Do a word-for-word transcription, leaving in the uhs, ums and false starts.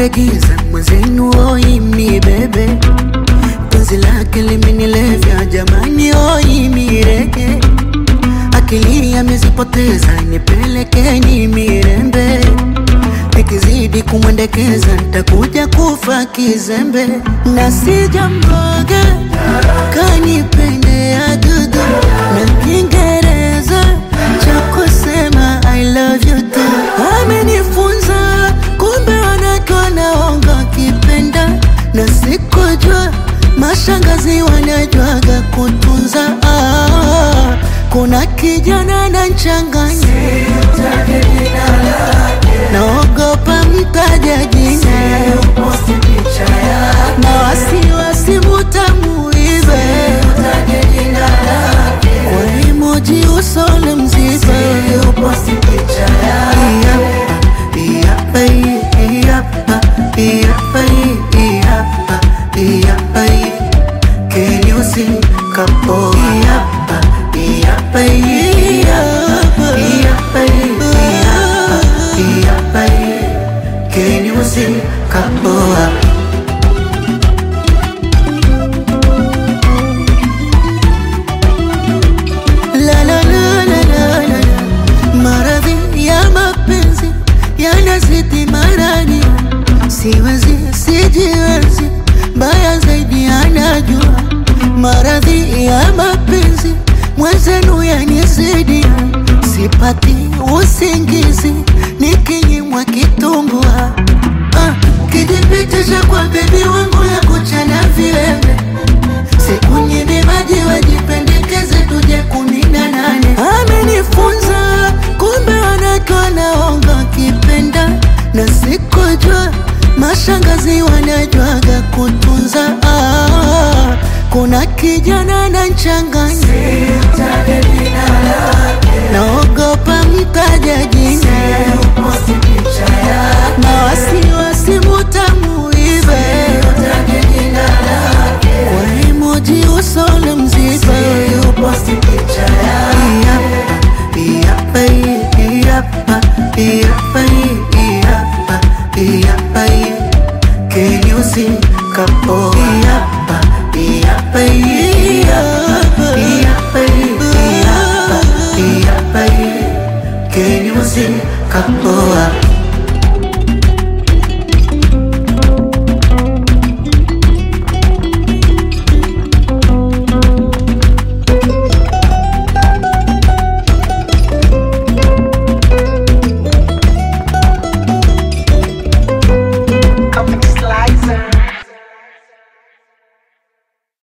kwenye giza mwezenu oi mi bebe. Penzi lake limenilevya jamani oi mireke. Akili amezipoteza nipelekeni mirembe. Nikizidi kumwendekeza nitakuja kufa kizembe. Na sijamboga kanipendea dudu na Kiingereza cha kusema I love you too. Amenifunza kumbe wanawake wanaonga kipenda. Na sikujua mashangazi wanajuaga kutunza. ah, Kuna kijana ananichanganya, naogopa mtaja jina, na wasiwasi mutamuibe kwa emoji usole mziba. Iyapa, iyapa, iyapa, iyapa, iyapa, can you sing kapo? Iyapa, iyapa, iyapa, iyapa, iyapa, iyapa, can you sing kapo? La la la la la la, maradhi ya mapenzi yanazidi marani. Siwezi, sijiwezi, mbaya zaidi anajua. Maradhi ya mapenzi mwenzenu yanizidi. Sipati usingizi nikinyimwa kitumbua. ah, Kijipitisha kwa bebi wangu ya kuchana viwembe. Siku nyingi maji wajipendekeze tuje kumi na nane. Amenifunza kumbe wanawake wanaonga kipenda. Na sikujua mashangazi wanajuaga kutunza. ah, Kuna kijana ananichanganya, naogopa mtaja jina, na wasiwasi mutamuibe kwa emoji usole mziba. Iyapa, iyapa, iyapa, iyapa, iyapa, iyapa, can you sing kapo? Iyapa, iyapa, iyapa, iyapa, iyapa, iyapa, can you sing kapo?